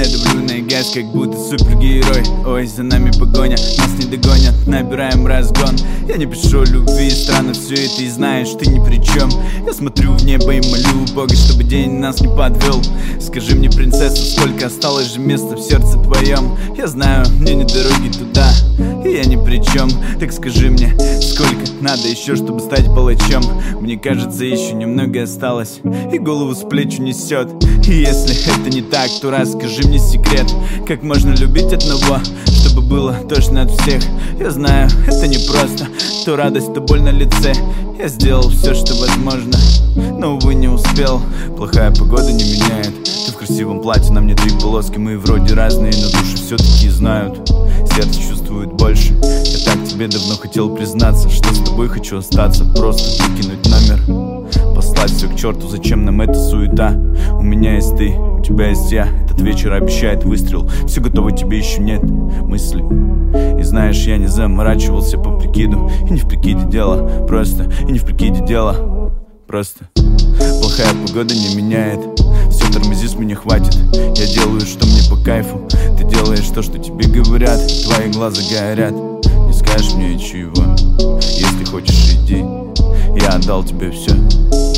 Я давлю на газ, как будто супергерой. Ой, за нами погоня, нас не догонят, набираем разгон. Я не пишу любви, странно все это, и знаешь, ты ни при чем. Я смотрю в небо и молю Бога, чтобы день нас не подвел. Скажи мне, принцесса, сколько осталось же места в сердце твоем. Я знаю, мне не дороги туда, и я ни при чем. Так скажи мне, сколько надо еще, чтобы стать палачом. Мне кажется, еще немного осталось, и голову с плеч несет. И если это не так, то расскажи мне секрет. Как можно любить одного, чтобы было точно от всех? Я знаю, это непросто, то радость, то боль на лице. Я сделал все, что возможно, но, увы, не успел. Плохая погода не меняет. Ты в красивом платье, на мне 3 полоски. Мы вроде разные, но души все-таки знают. Сердце чувствует больше. Я так тебе давно хотел признаться, что с тобой хочу остаться. Просто выкинуть номер, послать все к черту, зачем нам эта суета? У меня есть ты, у тебя есть я. Этот вечер обещает выстрел. Все готово, тебе еще нет мыслей. И знаешь, я не заморачивался по прикиду. И не в прикиде дело, просто. И не в прикиде дело, просто. Плохая погода не меняет. Все, тормози, с меня хватит. Я делаю, что мне по кайфу. Ты делаешь то, что тебе говорят. Твои глаза горят. Не скажешь мне чего. Если хочешь, иди. Я отдал тебе все.